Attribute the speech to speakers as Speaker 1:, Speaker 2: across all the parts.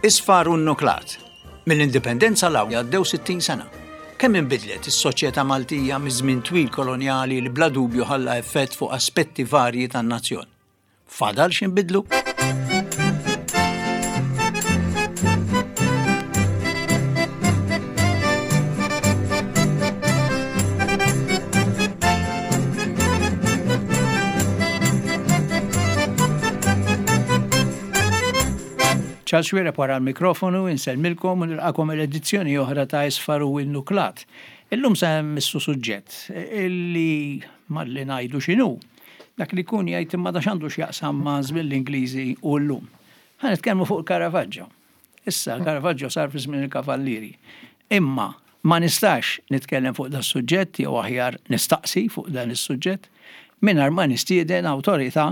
Speaker 1: Isfar u nnuklat. Mill-indipendenza l-għaw għaddew 60 sena. Kemm inbidlet is-soċjetà Maltija miż-żmien twil kolonjali li bla dubju ħalla effett fuq aspetti varji tan-nazzjon. Fadal x'inbidlu? ċal xwira para l-mikrofonu, inselmilkom u nilqakom l-edizzjoni oħra ta' Isfar u nnuklat. Illum sa' missu suġġett, illi malli najdu xinu, dak li kun jgħid imma da xandu x'jaqsam ma' żmien l-Ingliżi u llum. Ħa nitkellmu fuq Caravaggio. Issa Caravaggio sar fi żmien il-Kavallieri. Imma ma nistax nitkellem fuq dan is-suġġett jew aħjar nistaqsi fuq dan is-suġġett mingħajr ma nistieden awtorità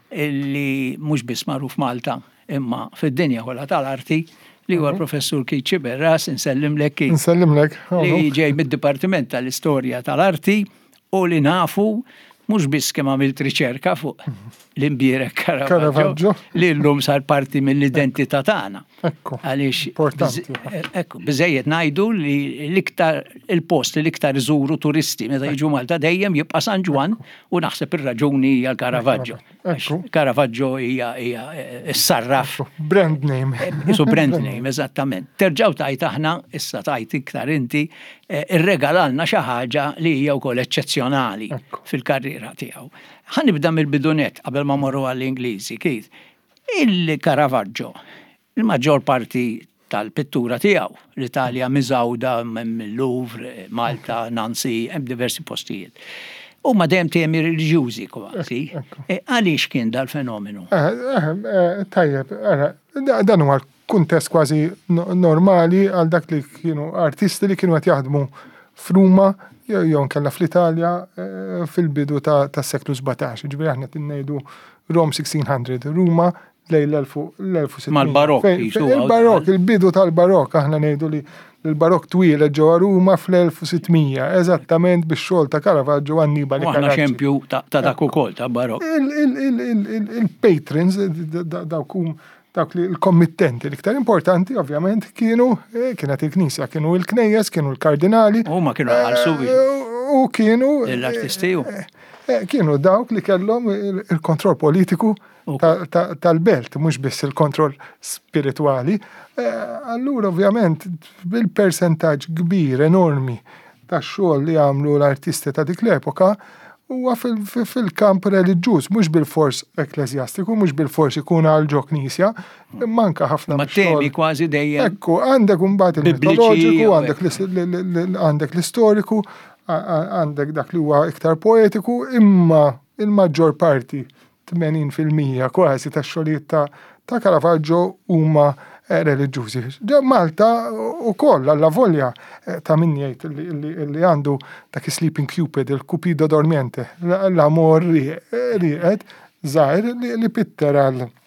Speaker 1: illi mhux biss magħruf Malta imma fid-dinja kollha tal-arti li huwa l-professur Keith Xiberras, insellimlek Keith.
Speaker 2: Insellimlek.
Speaker 1: Li ġej mid-Dipartiment tal-Istorja tal-Arti u li nafu mhux biss kemm għamilt riċerka fuq l-imbierek Caravaggio li llum sar parti mill-identità tagħna.
Speaker 2: Ekku.
Speaker 1: Għaliex
Speaker 2: Importanti.
Speaker 1: ekku biżejjed ngħidu li l-iktar il-post li l-iktar iżuru turisti meta jiġu Malta dejjem jibqa' San Ġwan u naħseb ir-raġuni hija l-Caravaggio.
Speaker 2: Ekku.
Speaker 1: Caravaggio hija s-sarraf.
Speaker 2: Brand name.
Speaker 1: Isu brand name, eżattament. Terġaw tajt aħna, issa tajt iktar inti, irregalalna xi ħaġa li hija wkoll eċċezzjonali fil-karriera tiegħu. Ħanibda mill-bidunet qabel ma morru għall-Ingliżi, Keith. Il-Caravaggio, il-maġġor parti tal-pittura tiegħu, l-Italja miżawda mill-Louvre, Malta, Nancy, hemm diversi postijiet. Huma dejjem temi reliġjużi kważi. Għaliex kien dal-fenomenu?
Speaker 2: Tajjeb, dan huwa kuntest kważi normali għal dak li kienu artisti li kienu qed jaħdmu f'Ruma jew nkella fl-Italja fil-bidu tas-seklu 17. Ġifieri aħna ngħidu Rome 1600, Ruma lejn l-1600.
Speaker 1: Mal-Barokk.
Speaker 2: Il-Barokk, il-bidu tal-Barokk aħna ngħidu li l-Barokk twielet ġewwa Ruma fl-1600, eżattament bix-xogħol ta' Caravaggio Annibale
Speaker 1: Carracci. Aħna xempju ta' dak ukoll ta' Barokk.
Speaker 2: Il-patrons dawk li l-kommittenti l-iktar importanti ovvjament kienet il-Knisja, kienu il-Knejjes, kienu l-Kardinali.
Speaker 1: Huma kienu ħalsu
Speaker 2: u kienu
Speaker 1: l-artisti
Speaker 2: kienu dawk li kellhom il-kontroll politiku tal-belt, mhux biss il-kontroll spiritwali. Allura ovvjament bil-persentaġġ kbir enormi tax-xogħol li għamlu l-artisti ta' dik l-epoka huwa fil-kamp reliġjuż, mhux bil-fors ekklesjastiku, mhux bil-fors ikun għal-ġo Knisja, manka ħafna
Speaker 1: temi kważi dejjem.
Speaker 2: Ekku, għandek imbagħad il-mitoloġiku, għandek l-istoriku, għandek dak li huwa iktar poetiku, imma il-maġġor parti 80% kważi tax-xogħlijiet ta' Caravaggio huma reliġjużi. Ġa Malta ukoll alla volja ta' min jgħid li għandu dak Sleeping Cupid, il-Cupido dormiente, l-amor riqed żgħir li pitter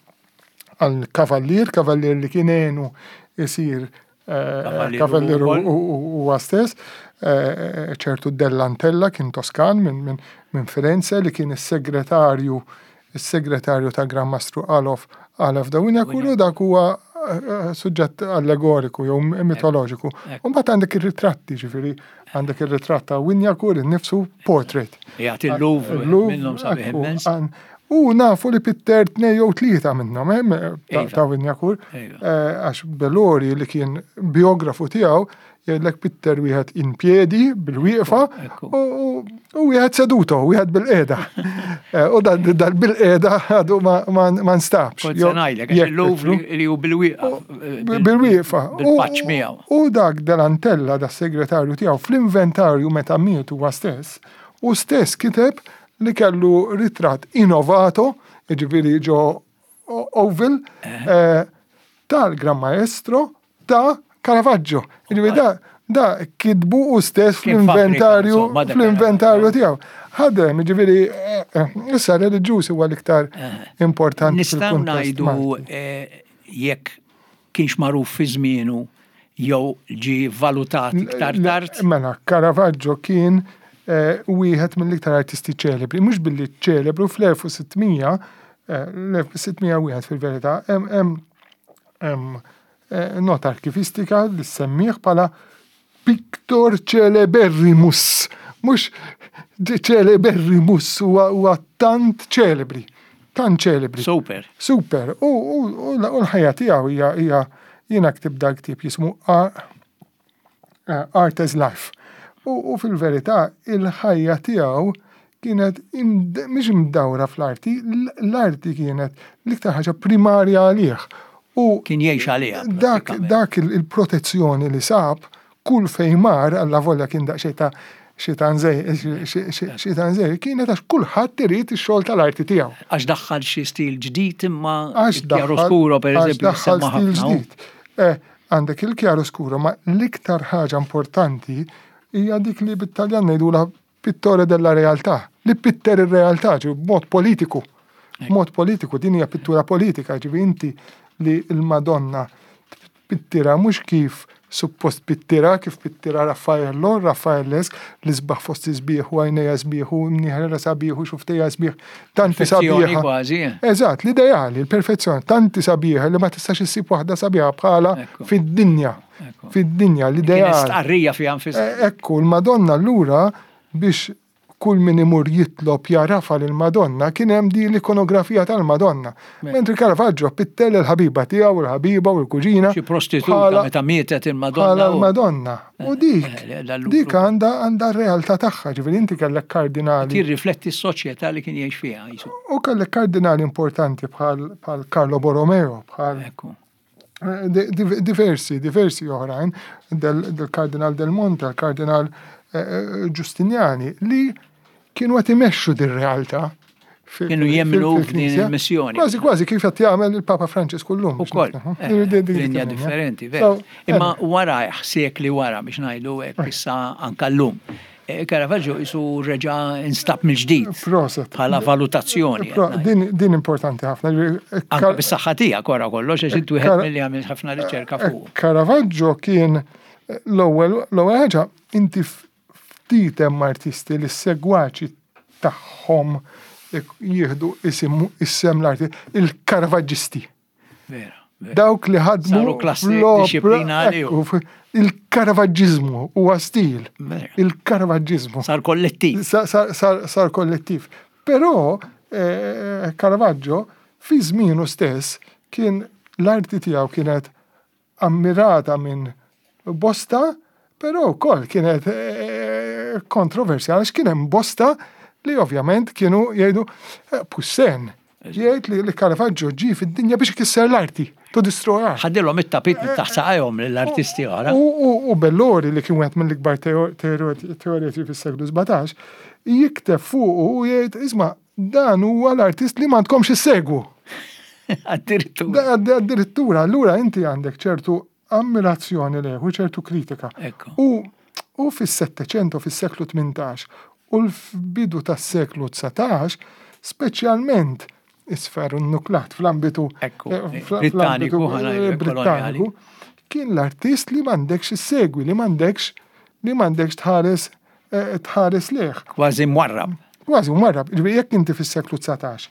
Speaker 2: għal kavallier li kien għenu isir kavallier huwa stess, ċertu Dell'Antella kien Toskan minn Firenze li kien is-segretarju ta' Gran Mastru Alef Dawinja kullu dak huwa suġġett allegoriku jew mitoloġiku. Mbagħad għandek ir-ritratti, ġifieri għandek ir-ritratt ta' Winjakur innifsu portrait.
Speaker 1: Jagħti l-Louvre minnhom sabiħ immens.
Speaker 2: U nafu li Pitter 2 jew 3 minnhom ta' Winjakur għax Bellori li kien biografu tiegħu jgħidlek Pitter wieħed in piedi bil-wieqfa u wieħed seduto, wieħed bil-qiegħda. U dal bil-qiegħda għadu ma nstabx.
Speaker 1: Il-Louvre li hu bil-wieqfa.
Speaker 2: Bil-wieqfa.
Speaker 1: Bil-paċċ miegħu.
Speaker 2: U dak Dell'Antella das-segretarju tiegħu fl-inventarju meta mietu huwa stess, u stess kiteb li kellu ritratt innovato, ġifieri ġo Oval, tal-Gran Maestro ta' Caravaggio. Da kitbu u stess fl-inventarju tiegħu. Ħadem, ġifieri issa reliġjuż huwa l-iktar importanti.
Speaker 1: Nistgħu ngħidu jekk kienx magħruf fi żmienu jew ġi valutat iktar tard.
Speaker 2: Mela, Caravaggio kien wieħed mill-iktar artisti ċelebri, mhux billi ċelebru fl-1600 fil-verità hemm nota arkivistika li semmiħ bħala Pictor Celeberrimus. Mhux Celeberrimus huwa tant ċelebri. Tant ċelebri.
Speaker 1: Super.
Speaker 2: Super. U l-ħajja tiegħu hija jiena ktib dal ktieb jismu Art as Life. U fil-verità il-ħajja tiegħu kienet mhix mdawra fl-arti, l-arti kienet l-iktar ħaġa primarja għalih.
Speaker 1: Kien jgħix għaliha.
Speaker 2: Dak il-protezzjoni li sab kull fejn mar alla volja kien daqsxejn ta' xitan żej kienet għax kulħadd irid ix-xogħol tal-arti tiegħu.
Speaker 1: Għax daħħal xi stil ġdid imma chiaroscuro pereżempju
Speaker 2: daħħal stil ġdid. Għandek il-chiaroscuro, ma l-iktar ħaġa importanti hija dik li bit-Taljan ngħidula pittore della realtà, li pitter ir-realtà b'mod politiku. B'mod politiku, din hija pittura politika, ġifi inti li l-Madonna pittira mhux kif suppost pittira, kif pittira Raffaello, Raffaellesk, li sbaħ fost sbieħ u għajnejja sbieħ u mnieħra sabiħ u xuftejja sbieħ, tanti sabiħa. Eżatt, l-ideali, l-perfezzjoni, tanti sabiħa li ma tistax issib waħda sabiħa bħala fid-dinja. Fid-dinja, l-ideali.
Speaker 1: Starrija fi anfisha.
Speaker 2: Ekku, l-Madonna allura biex kull min imur jitlob jarafa l-Madonna kien hemm di l-ikonografija tal-Madonna. Mentri Caravaggio pittel il-ħabiba tiegħu, l-ħabiba u l-kuġina.
Speaker 1: Xi prostituta meta mietet il-Madonna.
Speaker 2: Bħala l-Madonna. U dik għandha r-realtà tagħha, ġifieri inti kellek kardinali.
Speaker 1: Tirrifletti s-soċjetà li kien jgħix fiha.
Speaker 2: U kellek kardinali importanti bħal Carlo Borromeo, bħal diversi oħrajn, del-Kardinal Del Monte, il-Kardinal Giustiniani, li kienu għat imexxu dir-realtà.
Speaker 1: Kienu jemmnu f'din il-missjoni.
Speaker 2: Kważi kif qed jagħmel il-Papa Franċis kullum.
Speaker 1: Ukoll. Linja differenti, veru. Imma wara sekli wara biex ngħidu hekk issa anke llum. Caravaggio jisu reġa' instab mill-ġdid. Bħala valutazzjoni.
Speaker 2: Din importanti ħafna.
Speaker 1: Anke bis-saħħa tiegħek wara kollox għax intu wieħed milli għamil ħafna riċerka fuq.
Speaker 2: Caravaggio kien l-ewwel ħaġa inti ftit hemm artisti li s-segwaċi tagħhom jieħdu isem l-arti il-Caravaggisti.
Speaker 1: Vera.
Speaker 2: Dawk li ħadmu
Speaker 1: disciplinari.
Speaker 2: Il-Caravaggizmu huwa stil. Il-Caravaggizmu.
Speaker 1: Sar kollettiv.
Speaker 2: Sar kollettiv. Però Caravaggio fi żmienu stess kien l-arti tiegħu kienet ammirata minn bosta, però wkoll kienet kontroversjali għax kien hemm bosta li ovvjament kienu jgħidu pussen. Jgħid li Caravaggio ġi fid-dinja biex ikisser l-arti, to destroyha.
Speaker 1: Ħaddilhom it-tapit taħsaqajhom lill-artisti oħra.
Speaker 2: U Bellori li kien wieħed mill-ikbar teoreti fis-seklu 17, jikteb fuq u jgħid isma' dan huwa l-artist li m'għandkomx issegwu. Addirittura, allura inti għandek ċertu ammirazzjoni leħu, ċertu kritika. U fis-700 fis-seklu 18 u l-bidu tas-seklu 19, speċjalment isfer nuklat fl-ambitu Britanniku, kien l-artist li m'għandekx issegwi, li m'għandekx tħares leħ.
Speaker 1: Kważi mwarrab.
Speaker 2: Jekk inti fis-seklu 19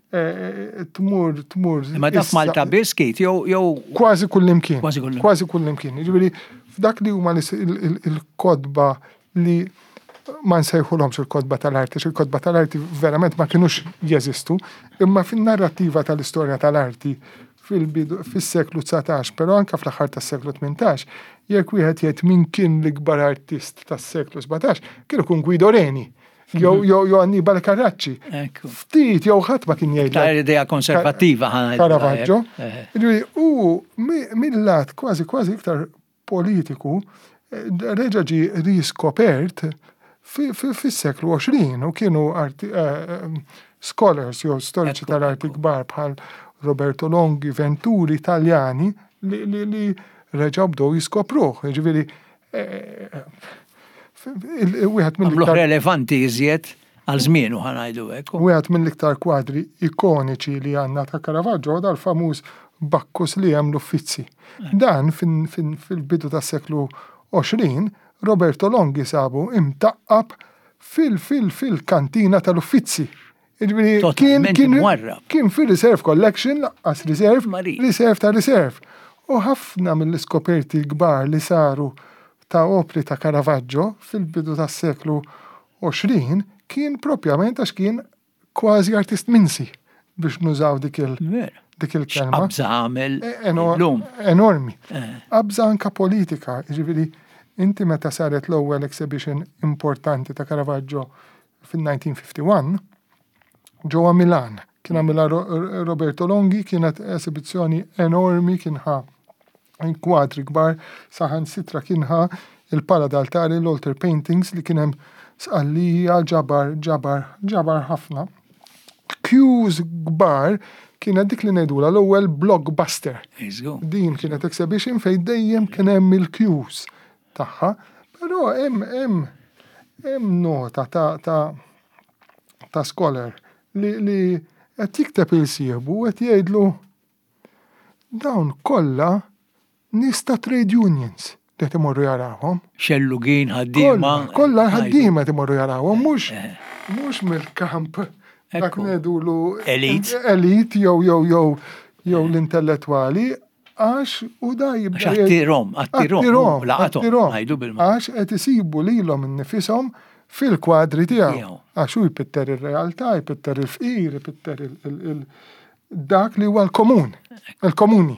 Speaker 2: tmur.
Speaker 1: Ma daf Malta biskit, jew
Speaker 2: kważi kullimkien. Kważi kullimkien. Ġifieri f'dak li huma il-kodba li ma nsejħulhomx il-kodba tal-arti, il-kodba tal-arti verament ma kinux jeżistu, imma fin-narrattiva tal-istorja tal-arti fis-seklu 19, però anke fl-aħħar tas-seklu 18, jekk wieħed jgħid min kien l-ikbar artist tas-seklu 17, kienu kun Guido Reni. Jew Annibale Carracci. Ftit jew ħadd ma kien jgħid.
Speaker 1: Ta' idea konservattiva ħana.
Speaker 2: Caravaggio. U mill-lat kważi iktar politiku reġa' ġi riskopert fis-seklu 20 u kienu scholars jew storiċi tal-arti kbar bħal Roberto Longhi, Venturi, Italjani li reġa' bdew jiskopruh. Ġifieri
Speaker 1: Għamluħ relevanti iżjed għal żmienu ħanajdu hekk.
Speaker 2: Wieħed mill-iktar kwadri ikoniċi li għandna ta' Caravaggio dal-famuż Bakkus li hemm l-Uffizi. Dan fil-bidu tas-seklu 20 Roberto Longhi sabu imtaqqab fil-kantina tal-Uffizi. Kien fil-Reserve Collection, laqqas Reserve ta' Reserve. U ħafna mill-iskoperti kbar li saru ta' opri ta' Caravaggio fil-bidu tas-seklu 20 kien propjament għax kien kważi artist minsi biex nużaw dik il-kelma.
Speaker 1: Abza għamel
Speaker 2: enormi. Abza anka politika, ġifieri inti meta saret l-ewwel exhibition importanti ta' Caravaggio fil-1951 ġewwa Milan. Kien għamilha Roberto Longhi, kienet esibizzjoni enormi, kienħa kwadri kbar, saħan sitra kienħa il-pala d'altari, l-altar paintings li kienem sqallija, ġabar ħafna. Queues kbar kienet dik li ngħidula l-ewwel blockbuster. Din kienet exhibition fejn dejjem kien hemm il-queues tagħha, però hemm nota ta' scholar li qed jikteb il-siebu qed jgħidlu dawn kollha nies ta' trade unions li qed imorru jarawhom.
Speaker 1: Xellugin ħaddiema.
Speaker 2: Kollha ħaddiema qed imorru jarawhom, mhux mill-kamp dak ngħidulu elit jew l-intellettwali għax u da jibda
Speaker 1: attirhom, ngħidu bil-ma.
Speaker 2: Għax qed isibu lilhom innifishom fil-kwadri tiegħu. Għax hu jpitter ir-realtà, jpitter il-fqir, jpitter dak li huwa l-komuni.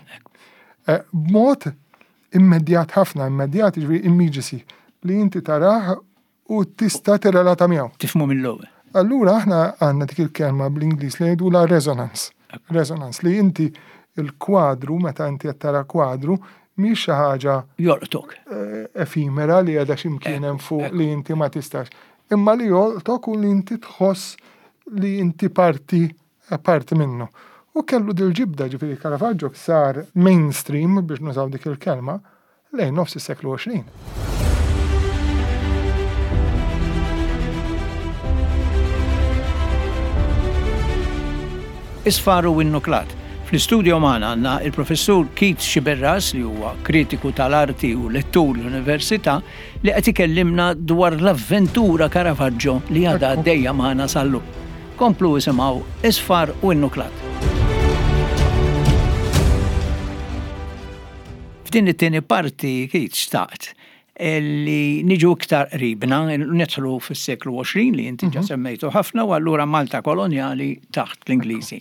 Speaker 2: B'mod immedjat ħafna, ġifieri immediacy li inti taraħ u tista' tirrelata miegħu.
Speaker 1: Tifhmu mill-ewwel.
Speaker 2: Allura aħna għandna dik il-kelma bl-Ingliż li ngħidula resonance. Resonance li inti il-kwadru meta inti qed tara kwadru mhix xi ħaġa
Speaker 1: jolqtok
Speaker 2: efimera li qiegħda x'imkien hemm fuq li inti ma tistax. Imma li jolqtok u li inti tħoss li inti parti minnu. U kellu dil-ġibda ġifieri Caravaggio sar mainstream biex nużaw dik il-kelma lejn nofs is-seklu 20.
Speaker 1: Isfaru in-nuklat. Fl-istudio magħna għandna il-professur Keith Xiberras li huwa kritiku tal-arti u lettur l-Università li qed ikellimna dwar l-avventura Caravaggio li għadha għaddejja magħna sal-lum. Komplu isimgħu Isfar u n-nuklat. F'din it-tieni parti Keith xtaqt li niġu iktar qribna, nidħlu fis-seklu 20 li inti ġa semmejtu ħafna u allura Malta kolonjali taħt l-Ingliżi.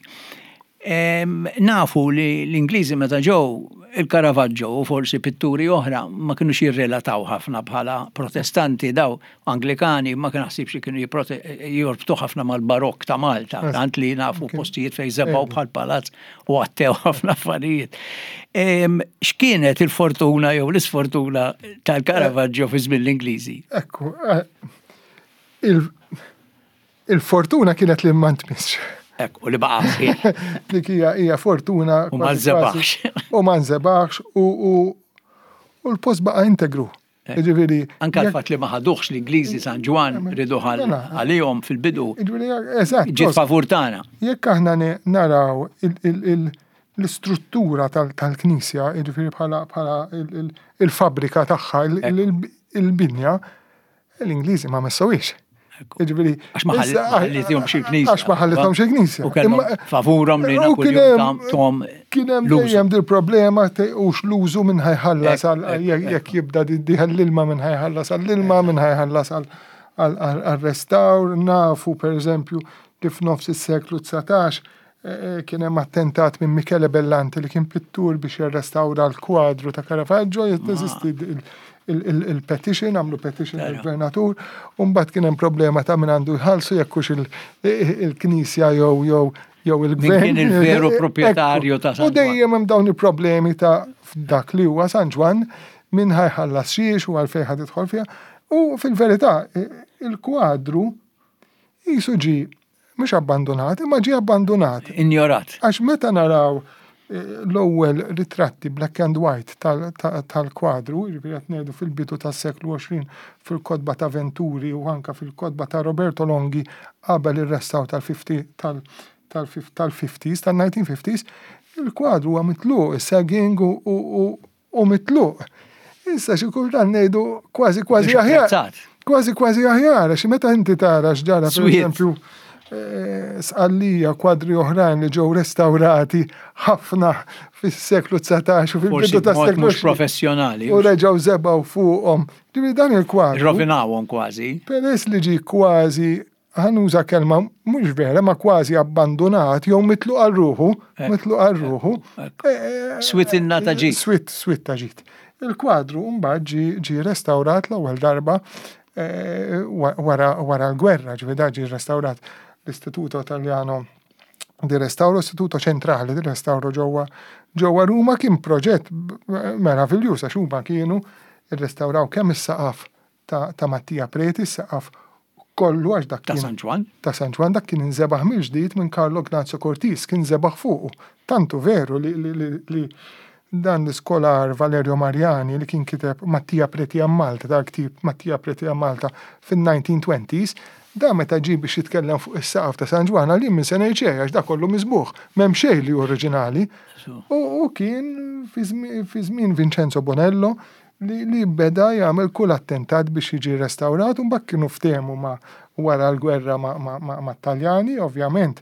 Speaker 1: Nafu li l-Ingliżi meta ġew il-Caravaggio u forsi pitturi oħra ma kinux jirrelataw ħafna bħala protestanti daw Anglikani ma kien naħsibx li kienu jorbtu ħafna mal-barokk ta' Malta, tant li nafu postijiet fejn żebgħu bħal palazz u għattew ħafna affarijiet. X'kienet il-fortuna jew l-isfortuna tal-Caravaggio fi żmien l-Ingliżi?
Speaker 2: Ekku, il-fortuna kienet li ma ntmissx.
Speaker 1: U li baqax.
Speaker 2: Dik hija fortuna.
Speaker 1: U ma nżebaħx.
Speaker 2: U ma nżebaħx u l-post baqa' integru.
Speaker 1: Anka l-fatt li ma ħaduħx l-Ingliżi San Ġwan ridu għalihom fil-bidu. Ġiet favur tagħna.
Speaker 2: Jekk aħna naraw l-istruttura tal-Knisja, jiġifieri bħala il-fabrika tagħha, il-binja, l-Ingliżi ma messawiex.
Speaker 1: Għax ma ħallithom xi knisja.
Speaker 2: Għax ma ħallithom xi knisja.
Speaker 1: U kellhom favurhom li nakuljum tom.
Speaker 2: Kien hemm dejjem dil-problema u x'l-użu minn ħajħallas jekk jibda diħall-ilma minn ħajħallas għall-ilma minn ħajħallas għal-restawr. Nafu pereżempju kif nofs is-seklu 19 kien hemm attentat minn Michele Bellanti li kien pittur biex jirrestawra l-kwadru ta' Caravaggio, jeżisti il-petition, għamlu petition il-gvernatur, mbagħad kien hemm problema ta' min għandu jħallsu jekkux il-Knisja jew il-gvern.
Speaker 1: Kien il-veru proprjetarju ta' San Ġwan.
Speaker 2: U dejjem hemm dawn il-problemi ta' dak li huwa San Ġwan min ħajħallas xiex u għalfejn ħad idħol fiha. U fil-verità il-kwadru qisu ġi mhux abbandonat, imma ġie abbandonat.
Speaker 1: Injorat.
Speaker 2: Għax meta naraw l-ewwel ritratti black and white tal-kwadru, jiġifieri qed ngħidu fil-bidu tas-seklu 20 fil-kotba ta' Venturi u anke fil-kotba ta' Roberto Longhi qabel ir-restaw tal-50s, tal-1950s, il-kwadru huwa mitluq, is-sagging u mitluq. Issa xi kultant ngħidu kważi aħjar. Kważi aħjar, għax meta inti tara x'ġara pereżempju sqallija kwadri oħrajn li ġew restawrati ħafna fis-seklu 19 u fil-bidu tas-seklu
Speaker 1: mhux professjonali.
Speaker 2: U reġgħu żebgħu fuqhom. Ġifieri dan il-kwadru.
Speaker 1: Irrovinawhom kważi.
Speaker 2: Peress li ġi kważi ħanuża kelma mhux vera ma kważi abbandonat jew mitlu għal ruħu.
Speaker 1: Swit in-nata ġid.
Speaker 2: Swit ta' ġid. Il-kwadru mbagħad ġi restawrat l-ewwel darba wara l-gwerra, ġi restawrat l-Istituto Italjano di Restauro, Istituto Ċentrali di Restauro ġewwa Ruma, kien proġett meravigliuż għax huma kienu rrestawraw kemm is-saqaf ta' Mattia Preti, is-saqaf kollu għax dak
Speaker 1: Ta' San Ġwan?
Speaker 2: Ta' San Ġwan dak kien inżebaħ mill-ġdid minn Carlo Ignazio Cortis, kien żebaħ fuqu. Tantu veru li dan l-iskolar Valerio Mariani li kien kiteb Mattia Preti a Malta, dak ktib Mattia Preti a Malta fin-1920s, da meta ġi biex jitkellem fuq is-saqaf ta' San Ġwan għalim minn se ngħid xejn għax dak kollu miżbuħ, m'hemm xejn li oriġinali. U kien fi żmien Vincenzo Bonello li beda jagħmel kull attentat biex jiġi restawrat u mbagħad kienu ftehmu ma wara l-gwerra ma' Taljani, ovvjament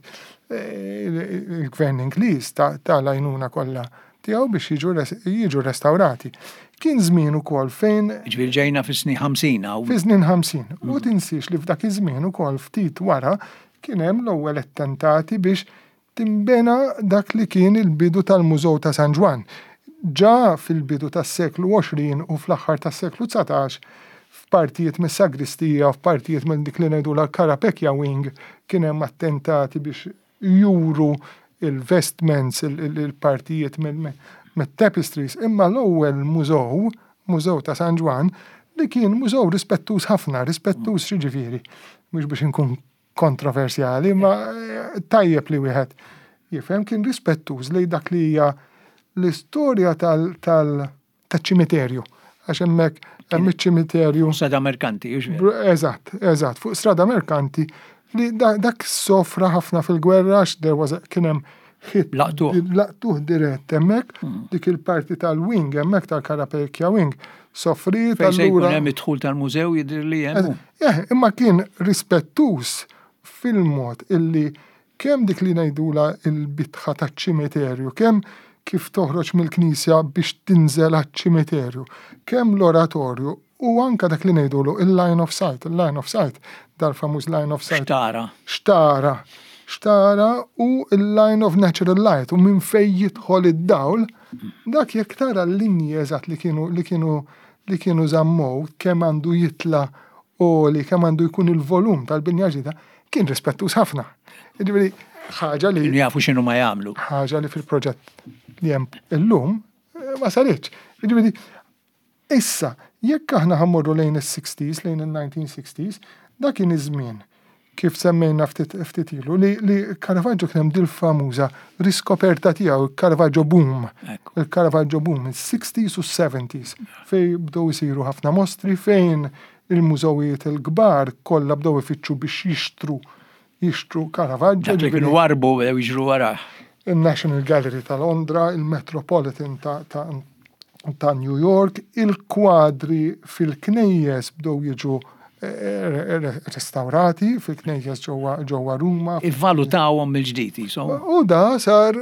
Speaker 2: il-gvern Ingliż tal-għajnuna kollha tiegħu biex jiġu restawrati. Kien żmien ukoll fejn
Speaker 1: Ġifieri ġejna fis-snin 50 hawn.
Speaker 2: Fi-snin 50. U tinsiex li f'dak iż-żmien ukoll ftit wara kien hemm l-ewwel attentati biex timbena dak li kien il-bidu tal-Mużew ta' San Ġwan. Ġa fil-bidu tas-seklu 20 u fl-aħħar tas-seklu 19 f'partijiet mis-sagristija, f'partijiet minn dik li ngħidu l-Karapekja Wing kien hemm attentati biex juru il-vestments, il-partijiet mit-tapestries, imma l-ewwel mużew ta' San Ġwan li kien mużew rispettuż ħafna, rispettuż xiġifieri, mhux biex inkun kontroversjali, ma tajjeb li wieħed jifhem kien rispettuż li dak li hija l-istorja tal-ċimiterju. Għax hemmhekk hemm iċ-ċimiterju.
Speaker 1: Strada Merkanti,
Speaker 2: Eżatt, fuq Strada Merkanti li dak sofra ħafna fil-gwerra għax kien hemm laqtuh dirett hemmhekk, dik il-parti tal-wing hemmhekk tal-Karapekja Wing soffrit
Speaker 1: allura. Fejn se jkun hemm idħul tal-mużew jidher li hemm.
Speaker 2: Imma kien rispettuż fil-mod illi kemm dik li ngħidula l-bitħa taċ-ċimiterju, kemm kif toħroġ mill-Knisja biex tinżel għaċ-ċimiterju, kemm l-oratorju u anka dak li ngħidulu il-line of sight, dal-famuż line of sight. Xtara u il-line of natural light u minn fejn jidħol id-dawl, dak jekk tara l-linji eżatt li kienu żammow kemm għandu jitla u li kemm għandu jkun il-volum tal-binja ġdida, kien rispettuż ħafna. Jiġifieri ħaġa li
Speaker 1: jafu x'inhu ma jagħmlu.
Speaker 2: Ħaġa li fil-proġett li hemm illum ma saritx. Jiġifieri issa jekk aħna ħammorru lejn is-60s, lejn il-1960s, dak kien iż-żmien kif semmejna ftit ilu li Caravaggio kien hemm dil-famuża riskoperta tiegħu il-Caravaggio boom. Il-Caravaggio boom is-60s u s-70s fejn bdew isiru ħafna mostri fejn il-mużewijiet il-kbar kollha bdew ifittxu biex jixtru Caravaggio.
Speaker 1: Dak li kienu warbu bdew jiġru warah.
Speaker 2: Il-National Gallery ta' Londra, il-Metropolitan ta' New York, il-kwadri fil-knejjes bdew jiġu restaurati fil-knejjes ġewwa Ruma.
Speaker 1: Ivvalutawhom mill-ġdid insomma.
Speaker 2: U da sar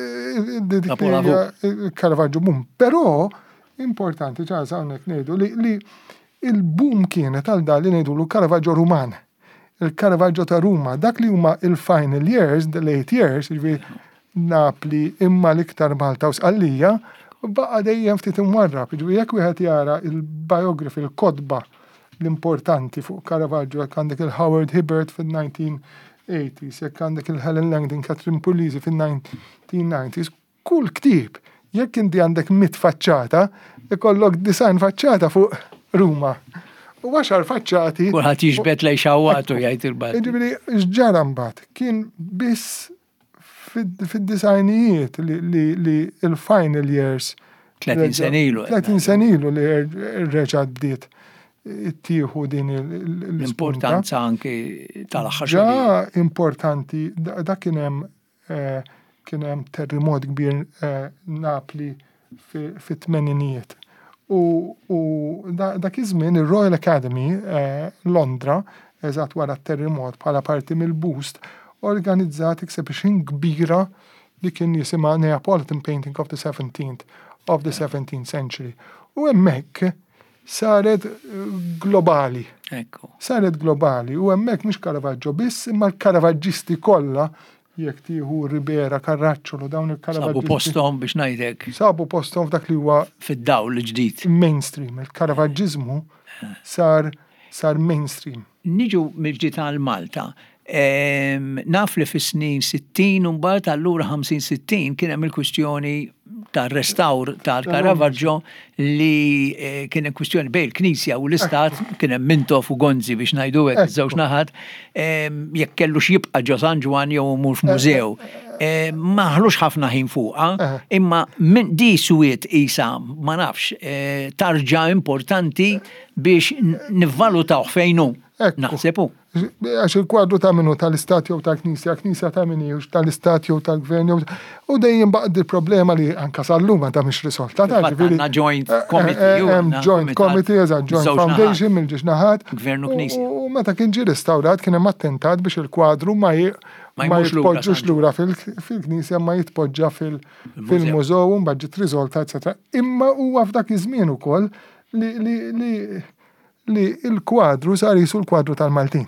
Speaker 2: Caravaggio boom. Però importanti ċaża hawnhekk ngħidu li il-boom kienet għal dan li ngħidulu Caravaggio Ruman. Il-Caravaggio ta' Ruma, dak li huma il-final years, the late years, Napli imma l-iktar Malta u Sqallija, baqa' dejjem ftit imwarrab. Jekk wieħed jara il-biografi, il-kodba l-importanti fuq Caravaggio, jekk għandek il-Howard Hibbert fil-1980s, jekk għandek il-Helen Langdon, Catherine Puglisi fil-1990s, kull ktib, jekk inti għandek 100 faċċata, ikollok 9 faċċata fuq Ruma. U 10 faċċati.
Speaker 1: Kulħadd jiġbed lej xawwatu jgħid il-bad.
Speaker 2: Jiġifieri x'ġara mbagħad kien biss fid-disajnijiet li il-final years
Speaker 1: 30 senilu.
Speaker 2: 30 senilu li reġa' bdiet tieħu din
Speaker 1: l-importanza anke tal-aħħar.
Speaker 2: Ġa importanti, da kien hemm terremot kbir Napli fit-tmeninijiet. U dak iż-żmien ir-Royal Academy Londra eżatt wara t-terremot bħala parti mill-boost, organizzat exhibition kbira li kien jisimha Neapolitan Painting of the 17th century. U hemmhekk saret globali. Saret globali. U hemmhekk mhux Caravaggio biss, imma l-Caravaggisti kollha, jekk tieħu Ribera, Carracciolo, dawn il-Caravaggisti.
Speaker 1: Sabu posthom biex ngħidlek.
Speaker 2: Sabu posthom f'dak li huwa
Speaker 1: fid-dawl ġdid.
Speaker 2: Mainstream. Il-Caravaggismu sar mainstream.
Speaker 1: Niġu mill-ġdid għal Malta. Naf li fis-snin 60 u mbagħad allura 50-60 kien hemm il-kwistjoni tar-restawr tal-Caravaggio li kien hemm kwistjoni bejn il-Knisja u l-Istat, kien hemm Mintoff u Gonzi biex ngħidu hekk iż-żewġ naħat, jekk kellux jibqa' ġo San Ġwan jew mhux f'mużew. Ma ħlux ħafna ħin fuqha, imma min di swiet isa ma nafx tarġa importanti biex nivvalutaw fejn hu. Naħsebu.
Speaker 2: Għax il-kwadru ta' minnu tal-istat jew tal-Knisja, Knisja ta' minni tal-istat jew tal-gvern u dejjem baqd il-problema li anka sal-lum ta' mhix risolta.
Speaker 1: Għandna joint committee.
Speaker 2: Joint committee, joint foundation mill-ġiex naħat.
Speaker 1: Gvernu Knisja.
Speaker 2: U meta kien ġie restawrat kien hemm attentat biex il-kwadru ma jitpoġġux lura fil-Knisja, ma jitpoġġa fil-mużew u mbagħad ġiet riżolta, eċetera. Imma huwa f'dak iż-żmien ukoll li il-kwadru sar jisu l-kwadru tal-Maltin.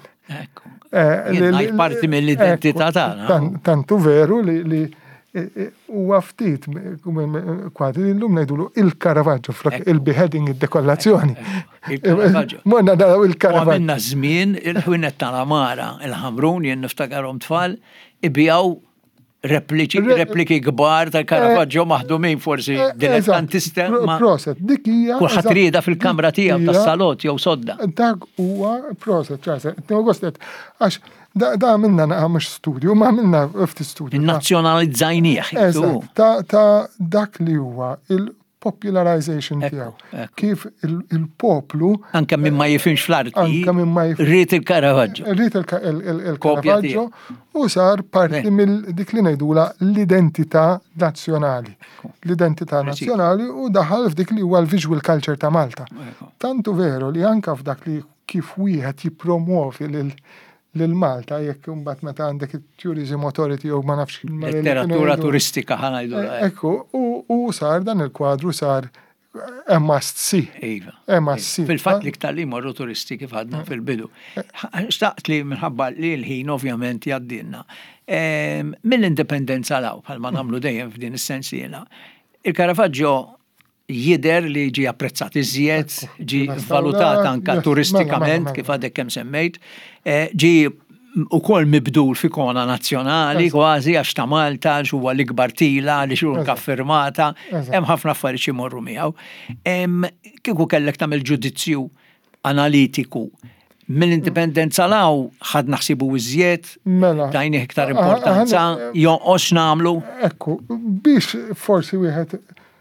Speaker 1: Parti mill-identità tagħna.
Speaker 2: Tantu veru li huwa ftit kwadri llum ngħidulu il-Caravaggio il-beheading, id-dekollazzjoni. Morna naraw il-Caravaggio.
Speaker 1: Għamilna żmien il-ħwienet tal-Amara, il-Ħamrun jien niftakarhom tfal, ibijaw repliki kbar tal-Caravaggio maħdumin forsi dilettantista.
Speaker 2: Proset, dik hija.
Speaker 1: Kulħadd rieda fil-kamra tiegħu tas-salot jew sodda.
Speaker 2: Dak huwa proset, għostet, għax da minna mhux studju, ma minna ftit studju.
Speaker 1: Nazzjonalizzajnieh.
Speaker 2: Ta' dak li huwa popularization tiegħu. Kif il-poplu
Speaker 1: anke minn ma jifhimx fl-arti rrid il-Caravaggio.
Speaker 2: Rrid il-Caravaggio u sar parti mill-dik li ngħidula l-identità nazzjonali. L-identità nazzjonali u daħal f'dik li huwa l-visual culture ta' Malta. Tantu veru li anke f'dak li kif wieħed jippromovi lil-Malta, jekk imbagħad meta għandek il-Tourism Authority jew ma nafx
Speaker 1: letteratura turistika ħanajdu.
Speaker 2: Ekku, u sar dan il-kwadru sar MSC. MSC.
Speaker 1: Fil-fatt li ktar li morru turisti kif għadna fil-bidu. Xtaqt li minħabba li l-ħin ovvjament jaddinna. Mill-indipendenza law, bħalma nagħmlu dejjem f'din is-sensiela. Il-Caravaggio jider li ġi apprezzat iżjed, ġi valutat anka turistikament, kif għadek kemm semmejt, ġi u kol mibdul fi kona nazzjonali, kważi għax ta' Malta, ġuwa l-ikbar tila, li xur kaffirmata, hemm ħafna affarijiet imorru miegħu. Kieku kellek tagħmel ġudizzju analitiku mill-indipendenza law ħad naħsibu iżjed, tajni iktar importanza, jonqos nagħmlu.
Speaker 2: Ekku, biex forsi wieħed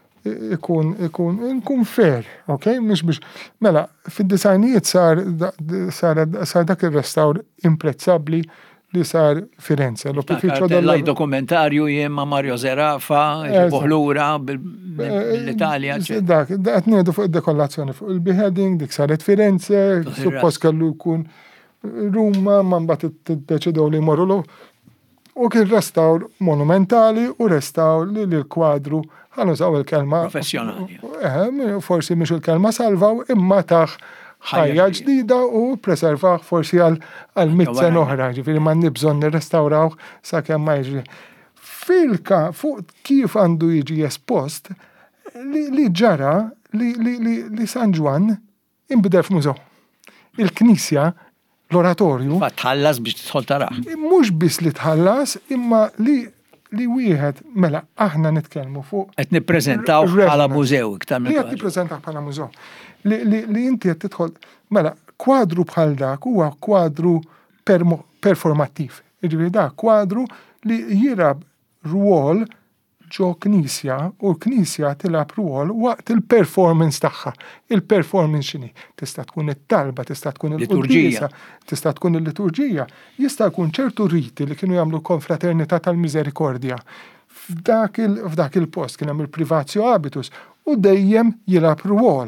Speaker 2: ikun fair, ok? Mux biex. Mela, fid-disajnijiet sar dak il-restawr imprezzabli li sar Firenze.
Speaker 1: Laj dokumentarju jemma Mario Zerafa, ġibuħlura bil-Italja.
Speaker 2: Dak, għatniedu fuq il-dekollazzjoni, fuq il-beheading, dik saret Firenze, suppost kellu jkun Ruma, man bat t-deċidaw li morru u kien restawr monumentali u restawr li l-kwadru ħanużaw il-kelma.
Speaker 1: Professjonali.
Speaker 2: Forsi miex il-kelma salvaw imma taħ ħajja ġdida u preservaħ forsi għal 100 sena oħra, ġifieri ma nibżon nirrestawraw sakemm ma jiġri. Fuq kif għandu jiġi espost li ġara li San Ġwan inbidel f'mużew. Il-Knisja, l-oratorju.
Speaker 1: Tħallas biex tidħol taraħ.
Speaker 2: Mhux biss li tħallas imma li wieħed, mela, aħna nitkellmu fuq.
Speaker 1: Qed nippreżentaw bħala mużew iktar minn.
Speaker 2: Qed nippreżentaw bħala mużew. Li inti qed tidħol, mela, kwadru bħal dak huwa kwadru performattiv. Jiġifieri dak kwadru li jirab rwol ġo Knisja u l-Knisja tilab rwol waqt il-performance tagħha. Il-performance x'inhi? Tista' tkun it-talba, tista' tkun il-liturġija, tista' tkun il-liturġija, jista' jkun ċertu riti li kienu jagħmlu konfraternità tal-Miżerikordja. F'dak il-post kien hemm il-privatio habitus u dejjem jilab rwol.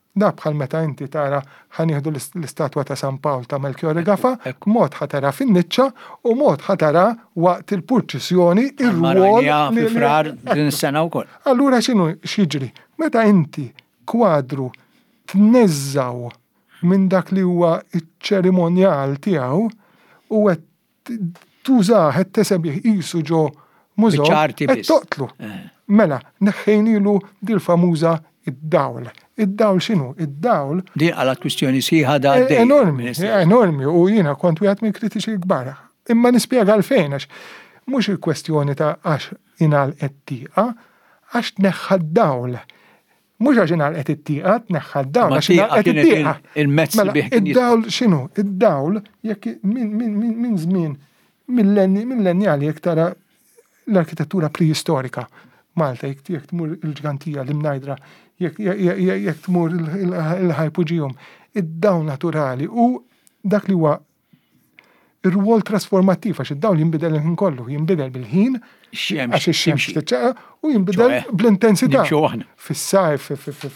Speaker 2: Da bħal meta inti tara ħanieħdu l-istatwa ta' San Pawl ta' Melchiorre Gafa, mod ħatara fin-Niċċa u mod ħatara waqt il-purċissjoni
Speaker 1: ir-rwol frar din is-sena wkoll.
Speaker 2: Allura x'inhu xiġri? Meta inti kwadru tneżżaw minn dak li huwa iċ-ċerimonjal tiegħu u qed tużah qed tesebih qisu ġo mużew qed toqtlu. Mela, neħħejnilu dil-famuża id-dawl. Id-dawl x'inhu? Id-dawl
Speaker 1: din għala kwistjoni sieħa da
Speaker 2: enormi u jiena kont wieħed minn kritiċi kbar. Imma nispjega għalfejn għax mhux il-kwestjoni ta' għax ingħalqet tieqa, għax tneħħa d-dawl. Mhux għax ingħalqet it-tieqa, tneħħa d-dawl għax ingħalqet it-tieqa.
Speaker 1: Il-mezz bih
Speaker 2: id-dawl x'inhu? Id-dawl jekk minn żmien millenjali jekk tara l-arkitettura preistorika Malta, jekk tmur il-ġgantija l-imnajdra, jekk tmur il-ħajpuġijum, id-dawl naturali u dak li huwa ir-rwol trasformattiv għax id-dawl jinbidel il-ħin kollu, jinbidel bil-ħin, għax ix-xemx tiċċaqa u jinbidel bl-intensità. Fis-sajf,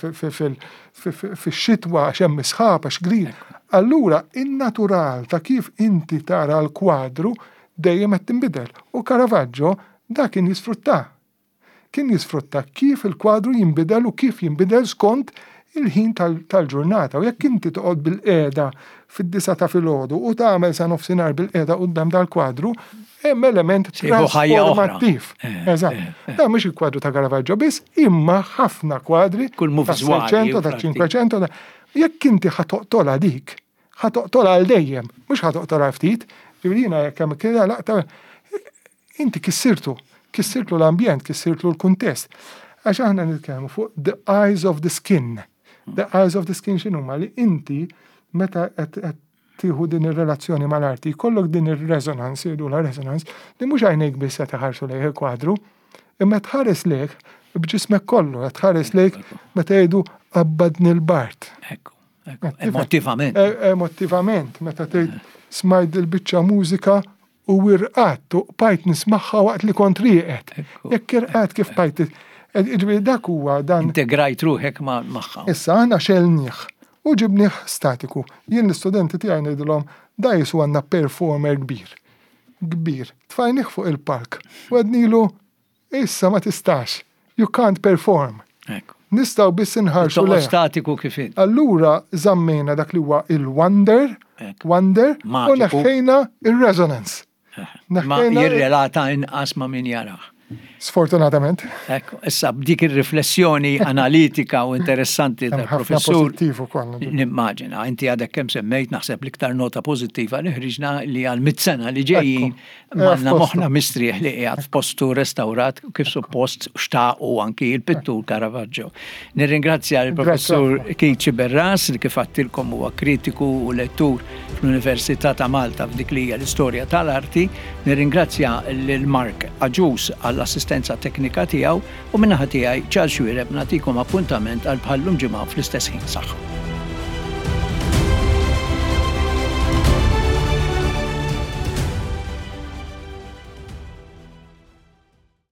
Speaker 2: fix-xitwa għax hemm misħab għax green. Allura in-natural ta' kif inti tara l-kwadru dejjem qed tinbidel. U Caravaggio da kien jisfrutta. Kien jisfrutta kif il-kwadru jinbidel u kif jinbidel skont il-ħin tal-ġurnata. U jekk inti toqgħod bil-qiegħda fid-9 ta' filgħodu u tagħmel sa nofsinhar bil-qiegħda quddiem dal-kwadru, hemm element trasformattiv. Eżatt. Da mhux il-kwadru ta' Caravaggio biss, imma ħafna kwadri tas-600 tas-500 jekk inti ħatoqtolha dik, ħatoqtolha għal dejjem, mhux ħatoqtolha ftit, jiena jekk hemm kien laqta inti kissirtu l-ambjent, kissirtu l-kuntest. Għax aħna nitkellmu fuq the eyes of the skin. The eyes of the skin x'inhuma li inti meta qed tieħu din ir-relazzjoni mal-arti, jkollok din ir-resonance, jgħidu la resonance, li mhux għajnejk biss qed iħarsu lejh il-kwadru, imma tħares lejh b'ġismek kollu, qed tħares lejh meta jgħidu qabbadni l-bart.
Speaker 1: Emotivament.
Speaker 2: Emotivament, meta tgħid smajt il-biċċa mużika u wirqat u bajt nismaħħa waqt li kont rieqet. Jekk irqat kif bajt dak huwa dan.
Speaker 1: Integrajt ruħek magħha.
Speaker 2: Issa aħna xelnieh u ġibnieh statiku. Jien l-istudenti tiegħi ngħidulhom da jisu għandna performer kbir. Kbir. Tfajnieh fuq il-park. U għednilu issa ma tistax. You can't perform. Nistgħu biss inħarsu lejh.
Speaker 1: Statiku kif in.
Speaker 2: Allura żammejna dak li huwa il-wonder u neħħejna il-resonance.
Speaker 1: Ma jirrelata inqas ma' min jaraħ.
Speaker 2: Sfortunatament.
Speaker 1: Ekku, issa b'dik ir-riflessjoni analitika u interessanti tal-professur. Nimmaġina, inti għadek kemm semmejt naħseb l-iktar nota pożittiva li ħriġna li għal 100 sena li ġejjin manna moħħna mistrieħ li qiegħed f'postu restawrat kif suppost xtaq u anki il-pittur Caravaggio. Nirringrazzja l-professur Kici Berras li kif għattilkom huwa kritiku u lettur fl-Università ta' Malta f'dik li hija l-istorja tal-arti. Nirringrazzja lil Mark Aġus għall-assistenza teknika tiegħu u minnaħa tiegħi Charles Xwiereb nagħtikom appuntament għal bħallum ġimgħa fl-istess ħin saħħa.